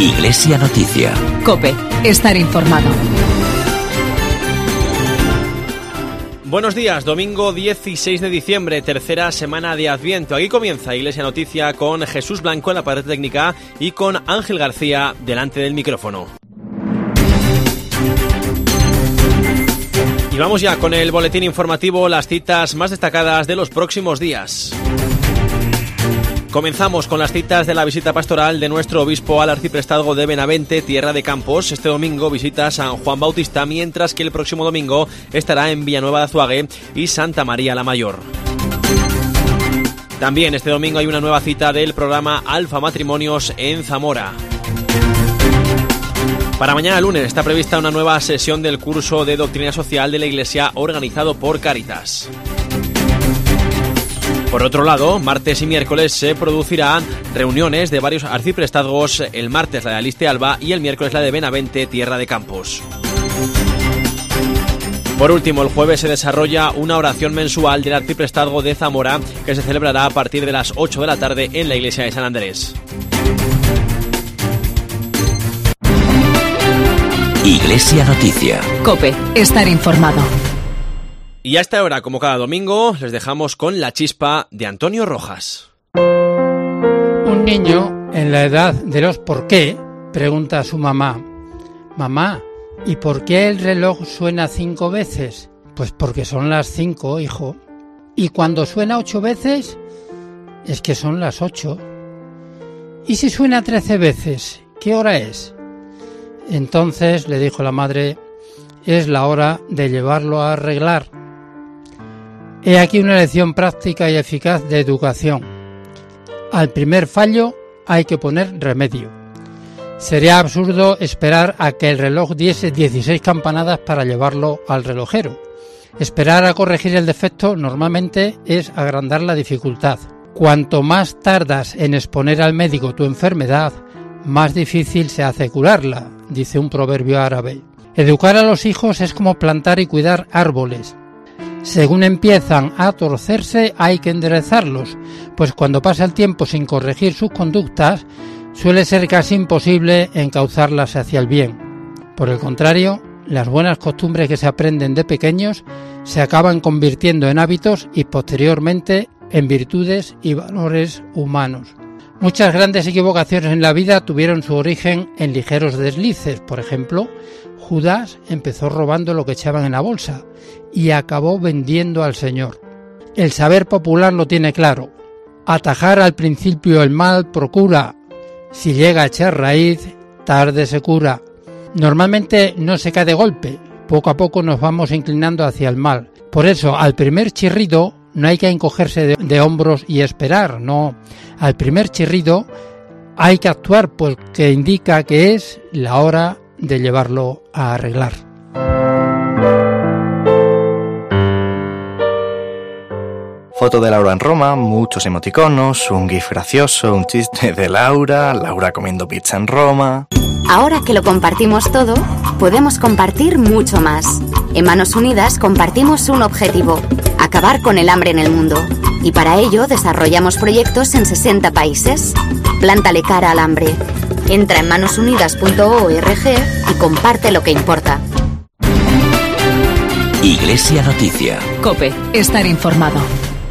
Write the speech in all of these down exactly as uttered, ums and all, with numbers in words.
Iglesia Noticia. COPE. Estar informado. Buenos días, domingo dieciséis de diciembre, tercera semana de Adviento. Aquí comienza Iglesia Noticia con Jesús Blanco en la parte técnica y con Ángel García delante del micrófono. Y vamos ya con el boletín informativo, las citas más destacadas de los próximos días. Comenzamos con las citas de la visita pastoral de nuestro obispo al arciprestazgo de Benavente, Tierra de Campos. Este domingo visita San Juan Bautista, mientras que el próximo domingo estará en Villanueva de Azuague y Santa María la Mayor. También este domingo hay una nueva cita del programa Alfa Matrimonios en Zamora. Para mañana lunes está prevista una nueva sesión del curso de Doctrina Social de la Iglesia organizado por Cáritas. Por otro lado, martes y miércoles se producirán reuniones de varios arciprestazgos, el martes la de Aliste Alba y el miércoles la de Benavente, Tierra de Campos. Por último, el jueves se desarrolla una oración mensual del arciprestazgo de Zamora que se celebrará a partir de las ocho de la tarde en la iglesia de San Andrés. Iglesia Noticia. COPE. Estar informado. Y a esta hora, como cada domingo, les dejamos con La Chispa de Antonio Rojas. Un niño, en la edad de los por qué, pregunta a su mamá: Mamá, ¿y por qué el reloj suena cinco veces? Pues porque son las cinco, hijo. ¿Y cuando suena ocho veces? Es que son las ocho. ¿Y si suena trece veces? ¿Qué hora es? Entonces le dijo la madre: es la hora de llevarlo a arreglar. He aquí una lección práctica y eficaz de educación. Al primer fallo hay que poner remedio. Sería absurdo esperar a que el reloj diese dieciséis campanadas para llevarlo al relojero. Esperar a corregir el defecto normalmente es agrandar la dificultad. Cuanto más tardas en exponer al médico tu enfermedad, más difícil se hace curarla, dice un proverbio árabe. Educar a los hijos es como plantar y cuidar árboles. Según empiezan a torcerse, hay que enderezarlos, pues cuando pasa el tiempo sin corregir sus conductas, suele ser casi imposible encauzarlas hacia el bien. Por el contrario, las buenas costumbres que se aprenden de pequeños se acaban convirtiendo en hábitos y posteriormente en virtudes y valores humanos. Muchas grandes equivocaciones en la vida tuvieron su origen en ligeros deslices. Por ejemplo, Judas empezó robando lo que echaban en la bolsa y acabó vendiendo al Señor. El saber popular lo tiene claro. Atajar al principio el mal procura. Si llega a echar raíz, tarde se cura. Normalmente no se cae de golpe. Poco a poco nos vamos inclinando hacia el mal. Por eso, al primer chirrido, no hay que encogerse de, de hombros y esperar, no. Al primer chirrido hay que actuar porque indica que es la hora de llevarlo a arreglar. Foto de Laura en Roma, muchos emoticonos, un gif gracioso, un chiste de Laura, Laura comiendo pizza en Roma. Ahora que lo compartimos todo, podemos compartir mucho más. En Manos Unidas compartimos un objetivo: acabar con el hambre en el mundo. Y para ello desarrollamos proyectos en sesenta países. Plántale cara al hambre. Entra en manos unidas punto org y comparte lo que importa. Iglesia Noticia. COPE. Estar informado.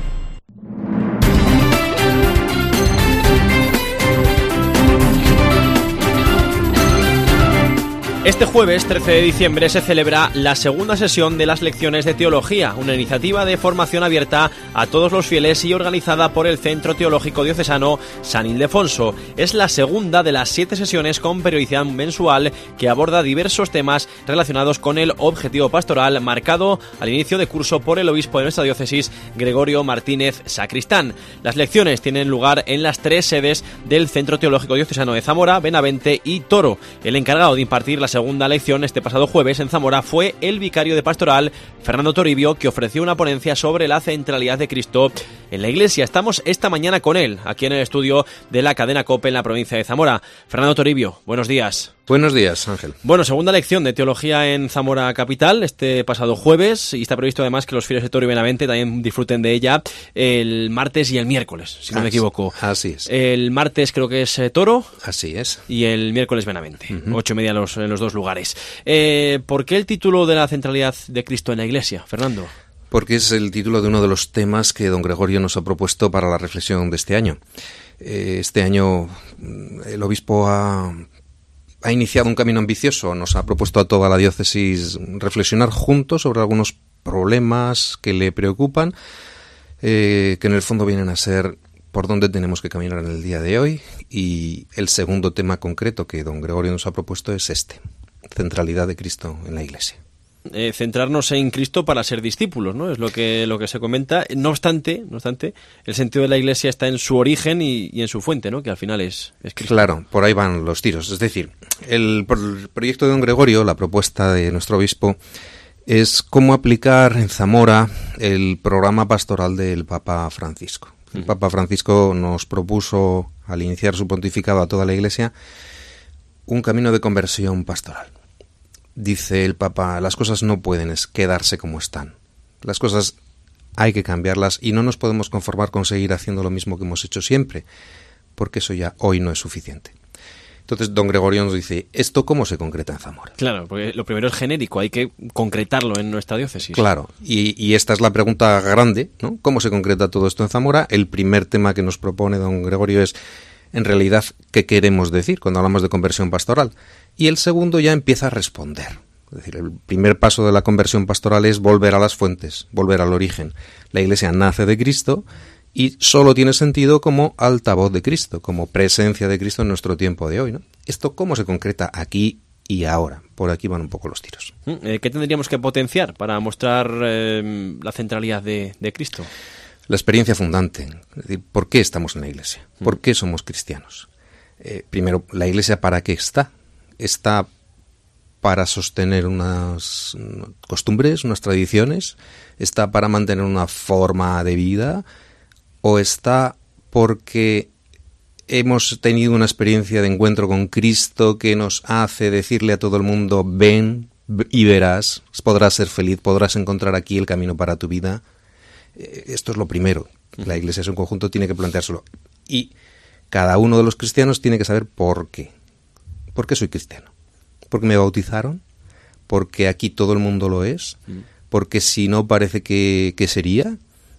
Este jueves trece de diciembre se celebra la segunda sesión de las lecciones de teología, una iniciativa de formación abierta a todos los fieles y organizada por el Centro Teológico Diocesano San Ildefonso. Es la segunda de las siete sesiones con periodicidad mensual que aborda diversos temas relacionados con el objetivo pastoral marcado al inicio de curso por el obispo de nuestra diócesis, Gregorio Martínez Sacristán. Las lecciones tienen lugar en las tres sedes del Centro Teológico Diocesano de Zamora, Benavente y Toro. El encargado de impartir la segunda segunda lección este pasado jueves en Zamora fue el vicario de pastoral, Fernando Toribio, que ofreció una ponencia sobre la centralidad de Cristo en la Iglesia. Estamos esta mañana con él, aquí en el estudio de la cadena COPE en la provincia de Zamora. Fernando Toribio, buenos días. Buenos días, Ángel. Bueno, segunda lección de teología en Zamora capital este pasado jueves, y está previsto además que los fieles de Toro y Benavente también disfruten de ella el martes y el miércoles, si no así, me equivoco. Así es. El martes creo que es eh, Toro. Así es. Y el miércoles Benavente, Uh-huh. ocho y media los, en los dos lugares. Eh, ¿Por qué el título de la centralidad de Cristo en la Iglesia, Fernando? Porque es el título de uno de los temas que don Gregorio nos ha propuesto para la reflexión de este año. Eh, este año el obispo ha... ha iniciado un camino ambicioso, nos ha propuesto a toda la diócesis reflexionar juntos sobre algunos problemas que le preocupan, eh, que en el fondo vienen a ser por dónde tenemos que caminar en el día de hoy, y el segundo tema concreto que don Gregorio nos ha propuesto es este, centralidad de Cristo en la Iglesia. Eh, centrarnos en Cristo para ser discípulos, ¿no? Es lo que lo que se comenta. No obstante, no obstante, el sentido de la Iglesia está en su origen y, y en su fuente, ¿no? Que al final es, es Cristo. Claro, por ahí van los tiros. Es decir, el, el proyecto de don Gregorio, la propuesta de nuestro obispo, es cómo aplicar en Zamora el programa pastoral del Papa Francisco. El uh-huh. Papa Francisco nos propuso, al iniciar su pontificado a toda la Iglesia, un camino de conversión pastoral. Dice el Papa, las cosas no pueden quedarse como están. Las cosas hay que cambiarlas y no nos podemos conformar con seguir haciendo lo mismo que hemos hecho siempre, porque eso ya hoy no es suficiente. Entonces, don Gregorio nos dice, ¿esto cómo se concreta en Zamora? Claro, porque lo primero es genérico, hay que concretarlo en nuestra diócesis. Claro, y, y esta es la pregunta grande, ¿no? ¿Cómo se concreta todo esto en Zamora? El primer tema que nos propone don Gregorio es, en realidad, ¿qué queremos decir cuando hablamos de conversión pastoral? Y el segundo ya empieza a responder. Es decir, el primer paso de la conversión pastoral es volver a las fuentes, volver al origen. La Iglesia nace de Cristo y solo tiene sentido como altavoz de Cristo, como presencia de Cristo en nuestro tiempo de hoy, ¿no? ¿Esto cómo se concreta aquí y ahora? Por aquí van un poco los tiros. ¿Qué tendríamos que potenciar para mostrar eh, la centralidad de, de Cristo? La experiencia fundante. Es decir, ¿por qué estamos en la Iglesia? ¿Por qué somos cristianos? Eh, primero, ¿la Iglesia para qué está? Está para sostener unas costumbres, unas tradiciones, está para mantener una forma de vida, o está porque hemos tenido una experiencia de encuentro con Cristo que nos hace decirle a todo el mundo, ven y verás, podrás ser feliz, podrás encontrar aquí el camino para tu vida. Esto es lo primero. La Iglesia en su conjunto tiene que planteárselo. Y cada uno de los cristianos tiene que saber por qué. ¿Por qué soy cristiano? ¿Porque me bautizaron? ¿Porque aquí todo el mundo lo es? ¿Porque si no parece que, que sería?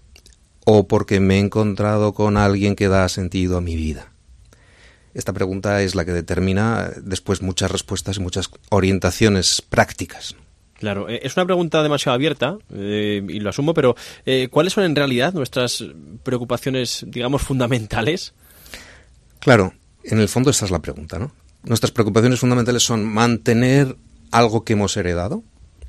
¿O porque me he encontrado con alguien que da sentido a mi vida? Esta pregunta es la que determina después muchas respuestas y muchas orientaciones prácticas. Claro, es una pregunta demasiado abierta, eh, y lo asumo, pero eh, ¿cuáles son en realidad nuestras preocupaciones, digamos, fundamentales? Claro, en el fondo esa es la pregunta, ¿no? Nuestras preocupaciones fundamentales son mantener algo que hemos heredado,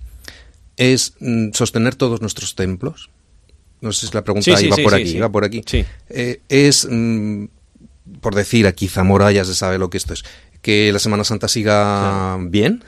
es mm, sostener todos nuestros templos. No sé si la pregunta sí, iba sí, por sí, aquí, sí. iba por aquí. Sí. Eh, es, mm, por decir aquí, Zamora ya se sabe lo que esto es, que la Semana Santa siga claro. bien.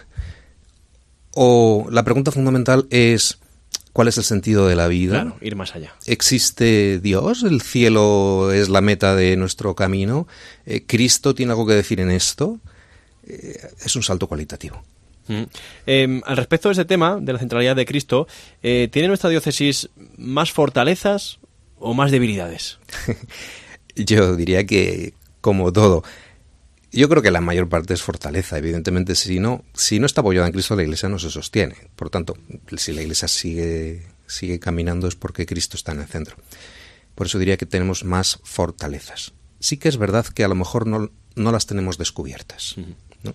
O la pregunta fundamental es, ¿cuál es el sentido de la vida? Claro, ir más allá. ¿Existe Dios? ¿El cielo es la meta de nuestro camino? Eh, ¿Cristo tiene algo que decir en esto? Eh, es un salto cualitativo. Mm. Eh, al respecto de ese tema, de la centralidad de Cristo, eh, ¿tiene nuestra diócesis más fortalezas o más debilidades? Yo diría que, como todo, yo creo que la mayor parte es fortaleza. Evidentemente, si no, si no está apoyada en Cristo, la Iglesia no se sostiene. Por tanto, si la Iglesia sigue, sigue caminando es porque Cristo está en el centro. Por eso diría que tenemos más fortalezas. Sí que es verdad que a lo mejor no, no las tenemos descubiertas, ¿no?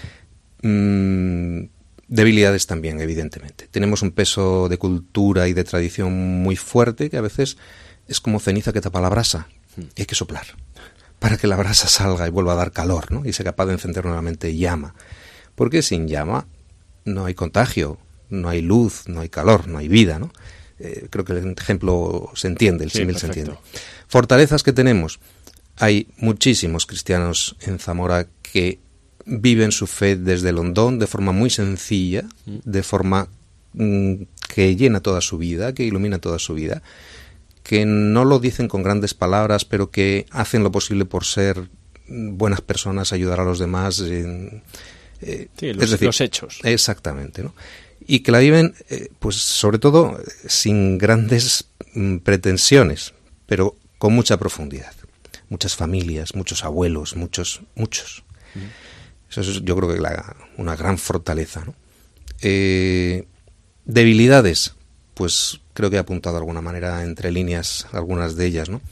Mm, debilidades también, evidentemente. Tenemos un peso de cultura y de tradición muy fuerte que a veces es como ceniza que tapa la brasa. Y hay que soplar para que la brasa salga y vuelva a dar calor, ¿no? Y sea capaz de encender nuevamente llama. Porque sin llama no hay contagio, no hay luz, no hay calor, no hay vida, ¿no? Eh, creo que el ejemplo se entiende, el sí, símil perfecto. se entiende. Fortalezas que tenemos. Hay muchísimos cristianos en Zamora que viven su fe desde el hondón, de forma muy sencilla, de forma mm, que llena toda su vida, que ilumina toda su vida, que no lo dicen con grandes palabras, pero que hacen lo posible por ser buenas personas, ayudar a los demás. Eh, eh, sí, los, es decir, los hechos. Exactamente, ¿no? Y que la viven, eh, pues sobre todo, sin grandes mm, pretensiones, pero con mucha profundidad. Muchas familias, muchos abuelos, muchos, muchos. Mm. Eso es, yo creo que la, una gran fortaleza, ¿no? Eh, debilidades, pues creo que he apuntado de alguna manera entre líneas algunas de ellas, ¿no?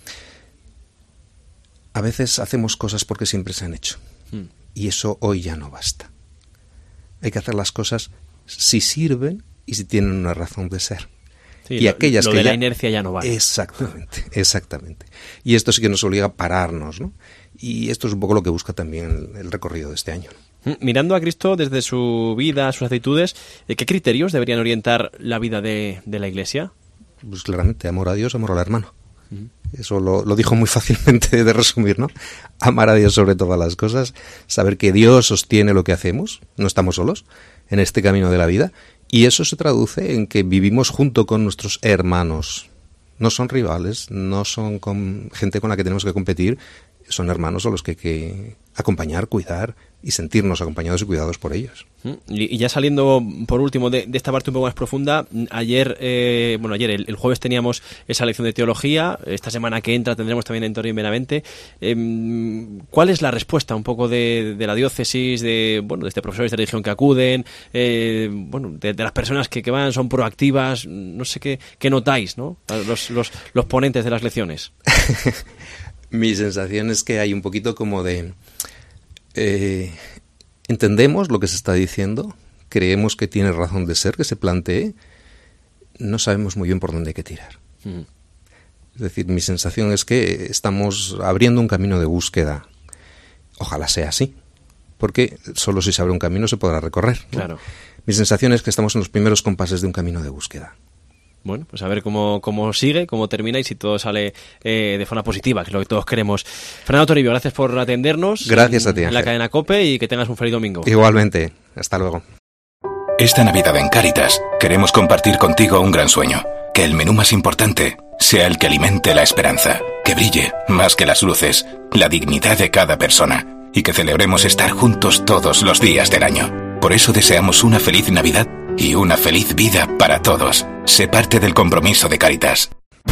A veces hacemos cosas porque siempre se han hecho. Mm. Y eso hoy ya no basta. Hay que hacer las cosas si sirven y si tienen una razón de ser. Sí, y lo, aquellas lo que de ya... la inercia ya no vale. Exactamente, exactamente. Y esto sí que nos obliga a pararnos, ¿no? Y esto es un poco lo que busca también el, el recorrido de este año. Mirando a Cristo desde su vida, sus actitudes, ¿qué criterios deberían orientar la vida de, de la Iglesia? Pues claramente, amor a Dios, amor al hermano. Uh-huh. Eso lo, lo dijo muy fácilmente de resumir, ¿no? Amar a Dios sobre todas las cosas, saber que Dios sostiene lo que hacemos, no estamos solos en este camino de la vida, y eso se traduce en que vivimos junto con nuestros hermanos. No son rivales, no son con gente con la que tenemos que competir, son hermanos a los que hay que acompañar, cuidar y sentirnos acompañados y cuidados por ellos. Y ya saliendo, por último, de, de esta parte un poco más profunda, ayer, eh, bueno, ayer, el, el jueves teníamos esa lección de teología, esta semana que entra tendremos también en Torre y Benavente. Eh, ¿Cuál es la respuesta un poco de, de la diócesis, de, bueno, de este profesores de religión que acuden, eh, bueno, de, de las personas que, que van, son proactivas? No sé qué, qué notáis, ¿no? Los, los, los ponentes de las lecciones. Mi sensación es que hay un poquito como de... Eh, entendemos lo que se está diciendo, creemos que tiene razón de ser, que se plantee, no sabemos muy bien por dónde hay que tirar. Mm. Es decir, mi sensación es que estamos abriendo un camino de búsqueda. Ojalá sea así, porque solo si se abre un camino se podrá recorrer, ¿no? Claro. Mi sensación es que estamos en los primeros compases de un camino de búsqueda. Bueno, pues a ver cómo, cómo sigue, cómo termina y si todo sale eh, de forma positiva, que es lo que todos queremos. Fernando Toribio, gracias por atendernos. Gracias en, a ti, en la Ángel. cadena COPE, y que tengas un feliz domingo. Igualmente. Hasta luego. Esta Navidad en Cáritas queremos compartir contigo un gran sueño. Que el menú más importante sea el que alimente la esperanza. Que brille, más que las luces, la dignidad de cada persona. Y que celebremos estar juntos todos los días del año. Por eso deseamos una feliz Navidad y una feliz vida para todos. Sé parte del compromiso de Cáritas.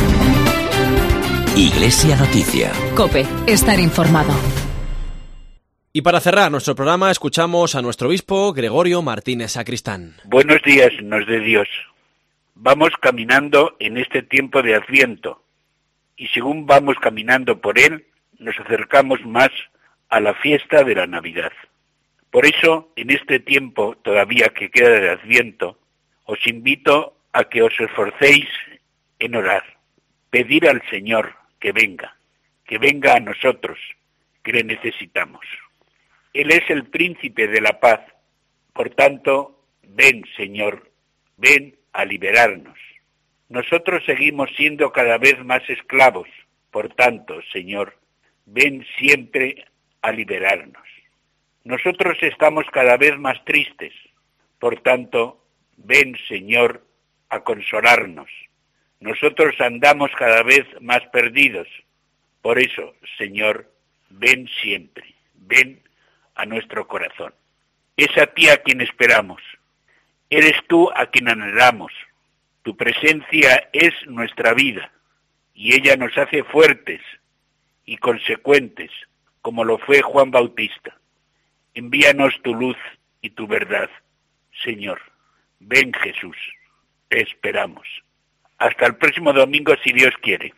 Iglesia Noticia. COPE, estar informado. Y para cerrar nuestro programa escuchamos a nuestro obispo Gregorio Martínez Sacristán. Buenos días, nos de Dios. Vamos caminando en este tiempo de Adviento, y según vamos caminando por él, nos acercamos más a la fiesta de la Navidad. Por eso, en este tiempo todavía que queda de Adviento, os invito a que os esforcéis en orar, pedir al Señor que venga, que venga a nosotros, que le necesitamos. Él es el príncipe de la paz, por tanto, ven, Señor, ven a liberarnos. Nosotros seguimos siendo cada vez más esclavos, por tanto, Señor, ven siempre a liberarnos. Nosotros estamos cada vez más tristes, por tanto, ven, Señor, a consolarnos. Nosotros andamos cada vez más perdidos, por eso, Señor, ven siempre, ven a nuestro corazón. Es a ti a quien esperamos, eres tú a quien anhelamos, tu presencia es nuestra vida, y ella nos hace fuertes y consecuentes, como lo fue Juan Bautista. Envíanos tu luz y tu verdad, Señor. Ven, Jesús, te esperamos. Hasta el próximo domingo, si Dios quiere.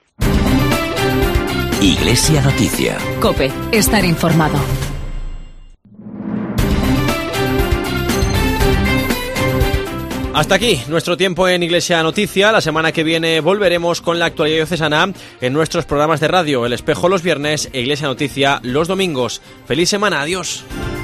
Iglesia Noticia. COPE, estar informado. Hasta aquí nuestro tiempo en Iglesia Noticia. La semana que viene volveremos con la actualidad diocesana en nuestros programas de radio El Espejo los viernes e Iglesia Noticia los domingos. ¡Feliz semana! ¡Adiós!